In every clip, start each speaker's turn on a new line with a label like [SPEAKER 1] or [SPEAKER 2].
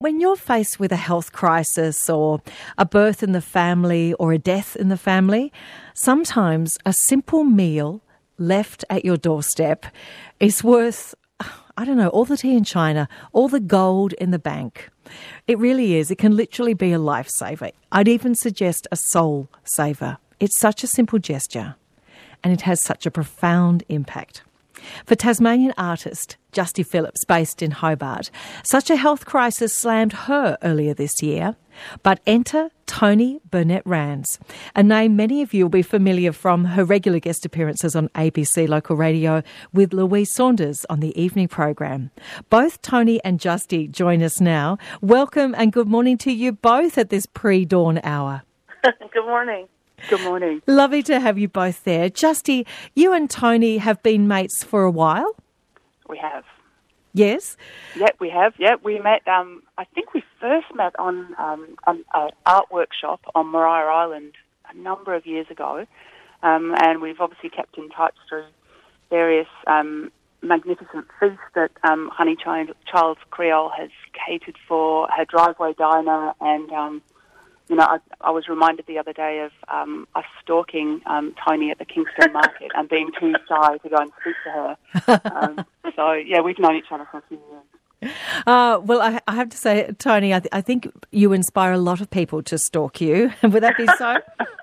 [SPEAKER 1] When you're faced with a health crisis or a birth in the family or a death in the family, sometimes a simple meal left at your doorstep is worth, I don't know, all the tea in China, all the gold in the bank. It really is. It can literally be a lifesaver. I'd even suggest a soul saver. It's such a simple gesture and it has such a profound impact. For Tasmanian artist Justy Phillips, based in Hobart, such a health crisis slammed her earlier this year. But enter Toni Burnett-Rands, a name many of you will be familiar from her regular guest appearances on ABC Local Radio with Louise Saunders on the evening program. Both Toni and Justy join us now. Welcome and good morning to you both at this pre-dawn hour.
[SPEAKER 2] Good morning.
[SPEAKER 3] Good morning.
[SPEAKER 1] Lovely to have you both there. Justy, you and Toni have been mates for a while?
[SPEAKER 3] We have.
[SPEAKER 1] Yes?
[SPEAKER 3] Yep, we have. Yep, we met, I think we first met on an art workshop on Maria Island a number of years ago. And we've obviously kept in touch through various magnificent feasts that Honey Child's Creole has catered for, her driveway diner, and I was reminded the other day of us stalking Toni at the Kingston market and being too shy to go and speak to her. So, we've known each other for a few years.
[SPEAKER 1] Well, I have to say, Toni, I think you inspire a lot of people to stalk you. Would that be so?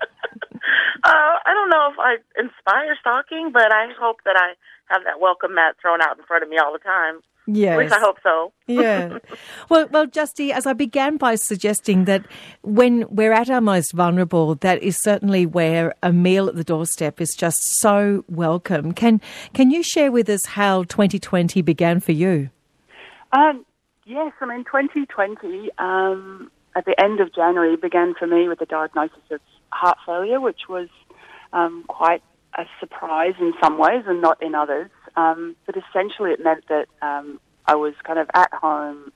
[SPEAKER 2] I don't know if I inspire stalking, but I hope that I have that welcome mat thrown out in front of me all the time.
[SPEAKER 1] Yes.
[SPEAKER 2] At least I hope so.
[SPEAKER 1] Yeah. Well, Justy, as I began by suggesting that when we're at our most vulnerable, that is certainly where a meal at the doorstep is just so welcome. Can you share with us how 2020 began for you?
[SPEAKER 3] Yes, 2020, at the end of January, began for me with the diagnosis of heart failure, which was quite a surprise in some ways and not in others. But essentially it meant that I was kind of at home,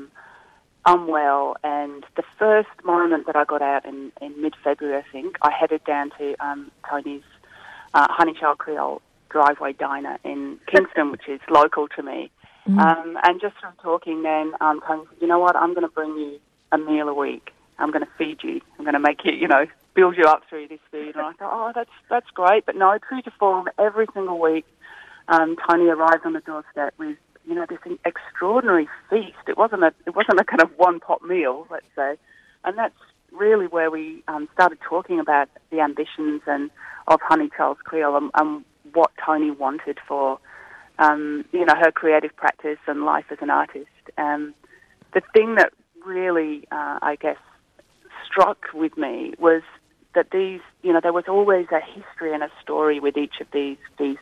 [SPEAKER 3] unwell, and the first moment that I got out in mid-February, I think, I headed down to Tony's Honey Child Creole driveway diner in Kingston, which is local to me. And just from talking then, Tony said, you know what, I'm going to bring you a meal a week. I'm going to feed you. I'm going to make you, build you up through this food. And I thought, that's great. But no, true to form, every single week, Tony arrived on the doorstep with, this extraordinary feast. It wasn't a kind of one-pot meal, let's say. And that's really where we started talking about the ambitions of Honey Child's Creole and what Toni wanted for, her creative practice and life as an artist. The thing that really, I guess, struck with me was that these, there was always a history and a story with each of these feasts.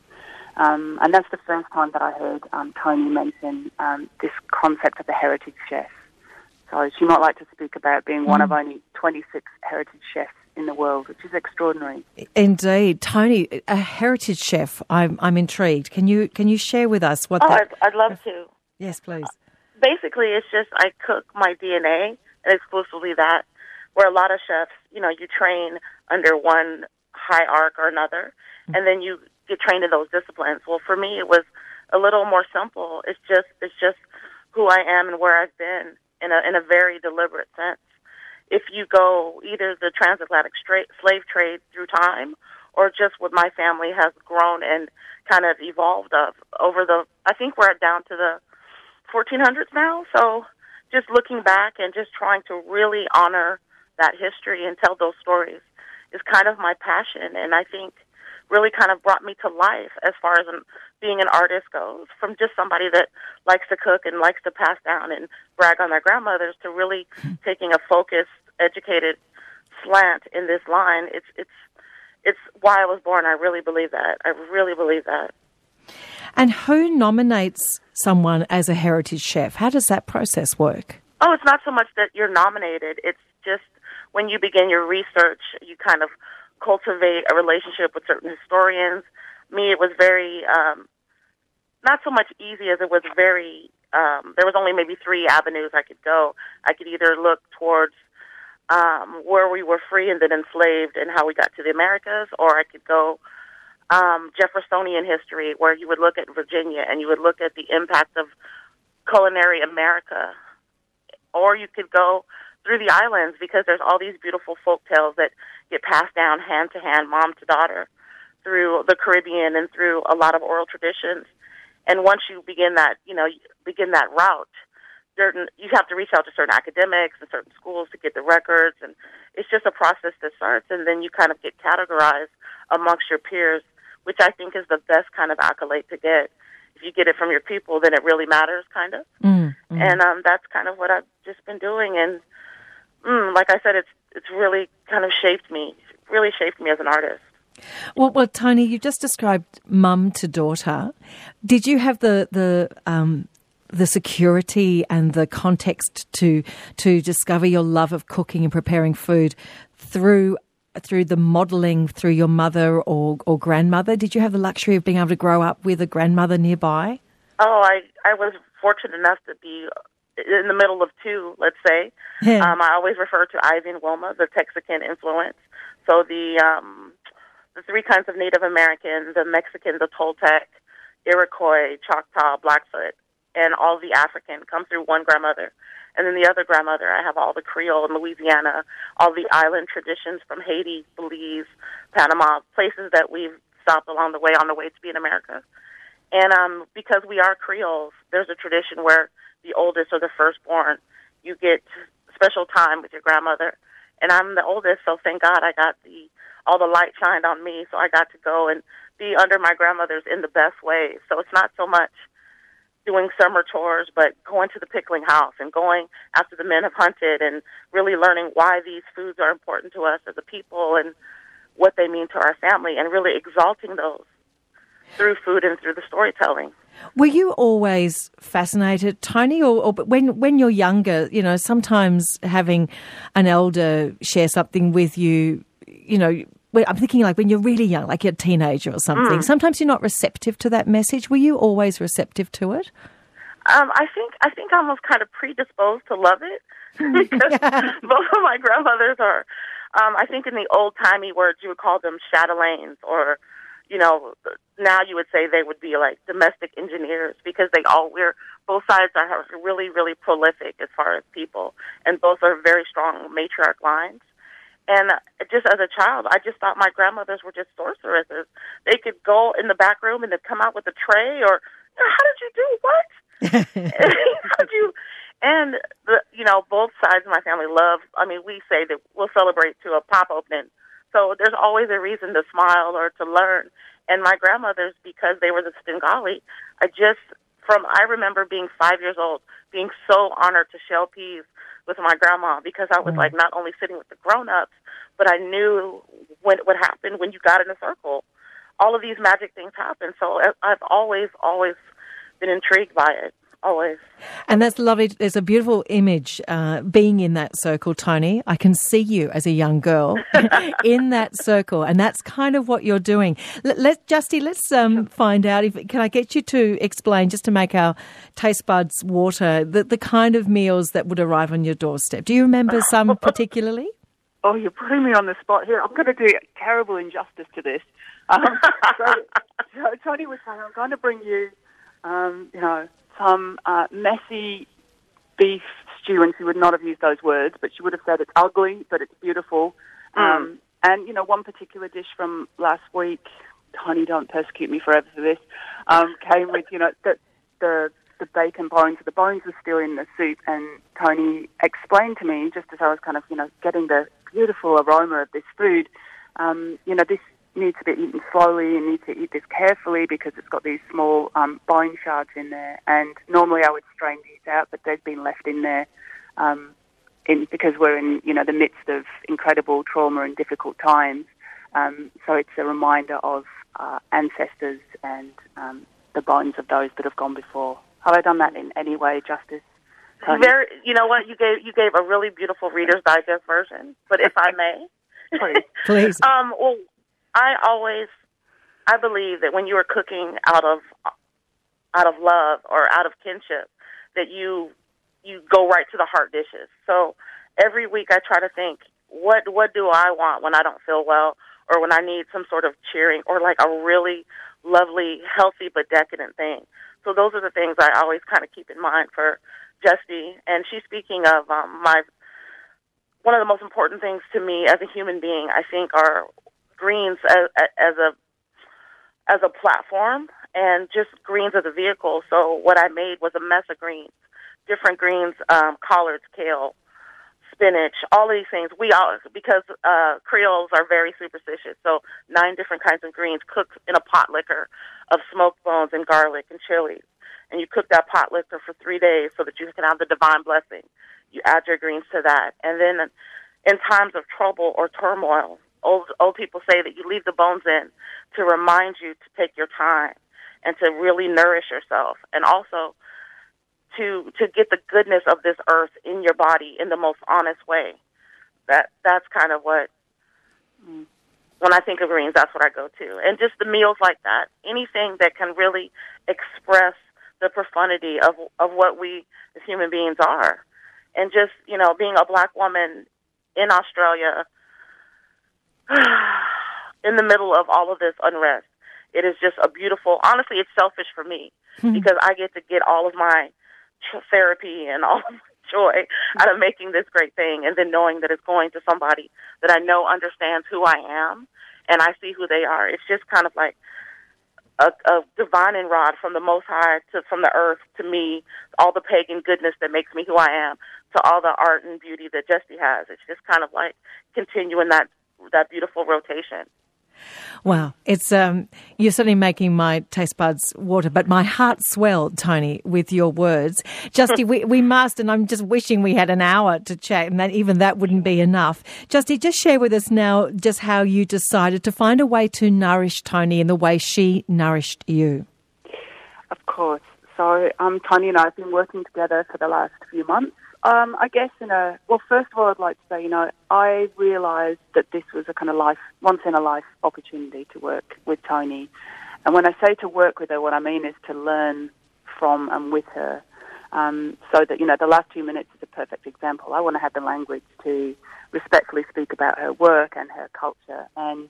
[SPEAKER 3] And that's the first time that I heard Toni mention this concept of the heritage chef. So she might like to speak about being one of only 26 heritage chefs in the world, which is extraordinary.
[SPEAKER 1] Indeed. Toni, a heritage chef, I'm intrigued. Can you share with us what that...
[SPEAKER 2] I'd love to.
[SPEAKER 1] Yes, please.
[SPEAKER 2] Basically, it's just I cook my DNA, and exclusively that, where a lot of chefs, you train under one hierarchy or another, and then you get trained in those disciplines. Well, for me, it was a little more simple. It's just who I am and where I've been in a very deliberate sense. If you go either the transatlantic slave trade through time, or just what my family has grown and kind of evolved over I think we're down to the 1400s now. So just looking back and just trying to really honor that history and tell those stories is kind of my passion, and I think really kind of brought me to life as far as being an artist goes, from just somebody that likes to cook and likes to pass down and brag on their grandmothers to really taking a focused, educated slant in this line. It's why I was born. I really believe that. I really believe that.
[SPEAKER 1] And who nominates someone as a heritage chef? How does that process work?
[SPEAKER 2] Oh, it's not so much that you're nominated. It's just when you begin your research, you kind of cultivate a relationship with certain historians. Me, it was very, not so much easy as it was very, there was only maybe 3 avenues I could go. I could either look towards where we were free and then enslaved and how we got to the Americas, or I could go Jeffersonian history, where you would look at Virginia and you would look at the impact of culinary America or you could go through the islands because there's all these beautiful folk tales that get passed down hand to hand, mom to daughter, through the Caribbean and through a lot of oral traditions. And once you begin that, begin that route, you have to reach out to certain academics and certain schools to get the records, and it's just a process that starts, and then you kind of get categorized amongst your peers, which I think is the best kind of accolade to get. If you get it from your people, then it really matters, kind of. And that's kind of what I've just been doing, and like I said, it's really kind of shaped me as an artist.
[SPEAKER 1] Well, Tony, you just described mum to daughter. Did you have the security and the context to discover your love of cooking and preparing food through the modelling through your mother or grandmother? Did you have the luxury of being able to grow up with a grandmother nearby?
[SPEAKER 2] Oh, I was fortunate enough to be in the middle of two, let's say.
[SPEAKER 1] Yeah.
[SPEAKER 2] I always refer to Ivy and Wilma, the Texican influence. So the three kinds of Native American, the Mexican, the Toltec, Iroquois, Choctaw, Blackfoot, and all the African come through one grandmother. And then the other grandmother, I have all the Creole in Louisiana, all the island traditions from Haiti, Belize, Panama, places that we've stopped along the way on the way to be in America. And because we are Creoles, there's a tradition where the oldest or the firstborn, you get special time with your grandmother. And I'm the oldest, so thank God I got all the light shined on me, so I got to go and be under my grandmothers in the best way. So it's not so much doing summer chores, but going to the pickling house and going after the men have hunted and really learning why these foods are important to us as a people and what they mean to our family, and really exalting those through food and through the storytelling.
[SPEAKER 1] Were you always fascinated, Tony, or when you're younger, sometimes having an elder share something with you, I'm thinking like when you're really young, like you're a teenager or something, sometimes you're not receptive to that message. Were you always receptive to it?
[SPEAKER 2] I think I was kind of predisposed to love it because both of my grandmothers are, I think in the old-timey words, you would call them chatelaines, or, now you would say they would be like domestic engineers, because both sides are really, really prolific as far as people, and both are very strong matriarch lines. And just as a child, I just thought my grandmothers were just sorceresses. They could go in the back room and they'd come out with a tray, or, how did you do what? How did you? And, both sides of my family we say that we'll celebrate to a pop opening. So there's always a reason to smile or to learn. And my grandmothers, because they were the Stingali, I remember being 5 years old, being so honored to shell peas with my grandma, because I was like not only sitting with the grown-ups, but I knew what happened when you got in a circle. All of these magic things happen. So I've always been intrigued by it. Always.
[SPEAKER 1] And that's lovely. There's a beautiful image being in that circle, Tony. I can see you as a young girl in that circle, and that's kind of what you're doing. Let's find out. Can I get you to explain, just to make our taste buds water, the kind of meals that would arrive on your doorstep? Do you remember some particularly?
[SPEAKER 3] Oh, you're putting me on the spot here. I'm going to do terrible injustice to this. So Tony was saying, I'm going to bring you, some messy beef stew, and she would not have used those words, but she would have said it's ugly, but it's beautiful. And, one particular dish from last week, Tony, don't persecute me forever for this, came with, the bacon bones. The bones were still in the soup, and Tony explained to me, just as I was kind of, getting the beautiful aroma of this food, this needs to be eaten slowly. You need to eat this carefully because it's got these small bone shards in there. And normally I would strain these out, but they've been left in there because we're in, the midst of incredible trauma and difficult times. So it's a reminder of ancestors and the bones of those that have gone before. Have I done that in any way justice?
[SPEAKER 2] Very. You know what? You gave a really beautiful Reader's Digest version. But if I may,
[SPEAKER 1] please.
[SPEAKER 2] Well, I believe that when you are cooking out of love or out of kinship, that you go right to the heart dishes. So every week I try to think, what do I want when I don't feel well, or when I need some sort of cheering, or like a really lovely, healthy but decadent thing. So those are the things I always kind of keep in mind for Justy, and she's speaking of one of the most important things to me as a human being, I think, are greens as a platform and just greens as a vehicle. So what I made was a mess of greens, different greens, collards, kale, spinach, all of these things. Because Creoles are very superstitious, so 9 different kinds of greens cooked in a pot liquor of smoked bones and garlic and chilies. And you cook that pot liquor for 3 days so that you can have the divine blessing. You add your greens to that. And then in times of trouble or turmoil, old people say that you leave the bones in to remind you to take your time and to really nourish yourself, and also to get the goodness of this earth in your body in the most honest way. That's kind of what, when I think of greens, that's what I go to. And just the meals like that, anything that can really express the profundity of what we as human beings are. And just, being a black woman in Australia in the middle of all of this unrest, it is just a beautiful, honestly, it's selfish for me because I get to get all of my therapy and all of my joy out of making this great thing, and then knowing that it's going to somebody that I know understands who I am and I see who they are. It's just kind of like a divining rod from the Most High, from the earth to me, all the pagan goodness that makes me who I am, to all the art and beauty that Justy has. It's just kind of like continuing that beautiful rotation.
[SPEAKER 1] Wow. It's you're certainly making my taste buds water, but my heart swelled, Toni, with your words. Justy, we must, and I'm just wishing we had an hour to chat, and even that wouldn't be enough. Justy, just share with us now just how you decided to find a way to nourish Toni in the way she nourished you.
[SPEAKER 3] Of course. So Toni and I have been working together for the last few months. I guess first of all, I'd like to say, I realised that this was a kind of once-in-a-life opportunity to work with Toni. And when I say to work with her, what I mean is to learn from and with her. So that, the last 2 minutes is a perfect example. I want to have the language to respectfully speak about her work and her culture. And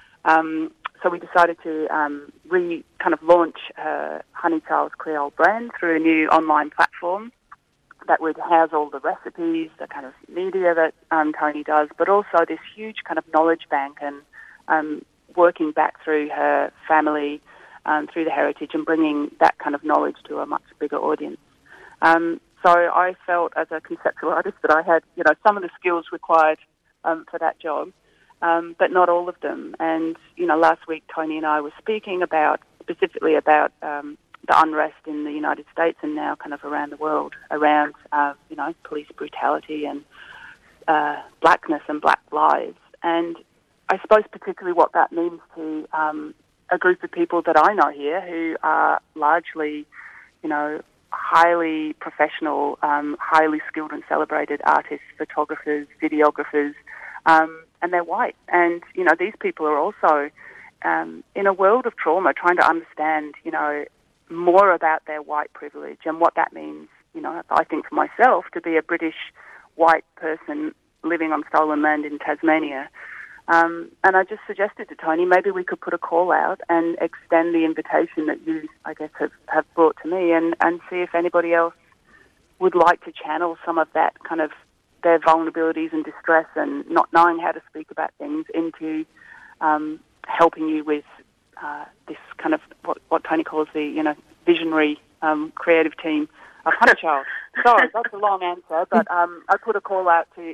[SPEAKER 3] so we decided to kind of launch her Honey Charles Creole brand through a new online platform that would house all the recipes, the kind of media that Toni does, but also this huge kind of knowledge bank and working back through her family, through the heritage, and bringing that kind of knowledge to a much bigger audience. So I felt as a conceptual artist that I had, some of the skills required for that job, but not all of them. And, last week Toni and I were speaking specifically about the unrest in the United States and now kind of around the world around, police brutality and blackness and black lives. And I suppose particularly what that means to a group of people that I know here who are largely, highly professional, highly skilled and celebrated artists, photographers, videographers, and they're white. And, these people are also in a world of trauma trying to understand, more about their white privilege and what that means, I think for myself, to be a British white person living on stolen land in Tasmania. And I just suggested to Toni, maybe we could put a call out and extend the invitation that you, I guess, have brought to me and see if anybody else would like to channel some of that kind of their vulnerabilities and distress and not knowing how to speak about things into helping you with this kind of what Toni calls the visionary creative team of Honey Child. Sorry, that's a long answer, but I put a call out to,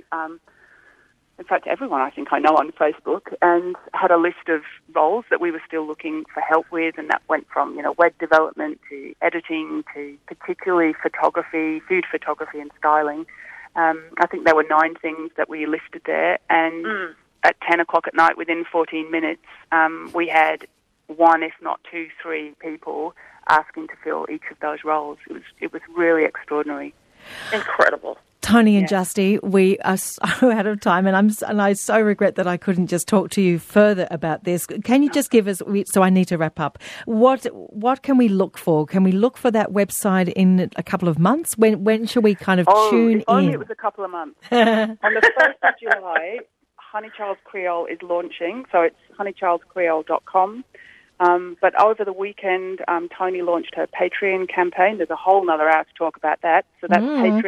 [SPEAKER 3] in fact, everyone I think I know on Facebook, and had a list of roles that we were still looking for help with, and that went from web development to editing to particularly photography, food photography, and styling. I think there were 9 things that we listed there, and at 10 o'clock at night, within 14 minutes, we had 1, if not 2, 3 people asking to fill each of those roles. It was really extraordinary.
[SPEAKER 2] Incredible.
[SPEAKER 1] Toni and Justy, we are so out of time, and I so regret that I couldn't just talk to you further about this. Can you just give us, so I need to wrap up, what can we look for? Can we look for that website in a couple of months? When should we kind of tune in?
[SPEAKER 3] Only it was a couple of months. On the 1st of July, Honey Charles Creole is launching, so it's honeycharlescreole.com. But over the weekend, Tony launched her Patreon campaign. There's a whole other hour to talk about that. So that's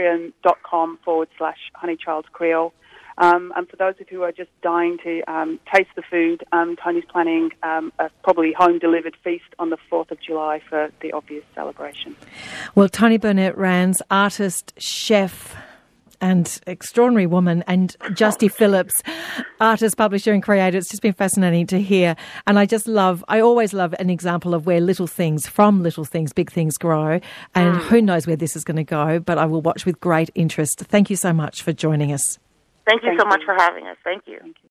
[SPEAKER 3] patreon.com/honeychildscreole. And for those of you who are just dying to taste the food, Tony's planning a probably home-delivered feast on the 4th of July for the obvious celebration.
[SPEAKER 1] Well, Toni Burnett-Rands, artist, chef, and extraordinary woman, and Justy Phillips, artist, publisher and creator. It's just been fascinating to hear. And I always love an example of where from little things, big things grow. And who knows where this is going to go, but I will watch with great interest. Thank you so much for joining us.
[SPEAKER 2] Thank you so much for having us. Thank you.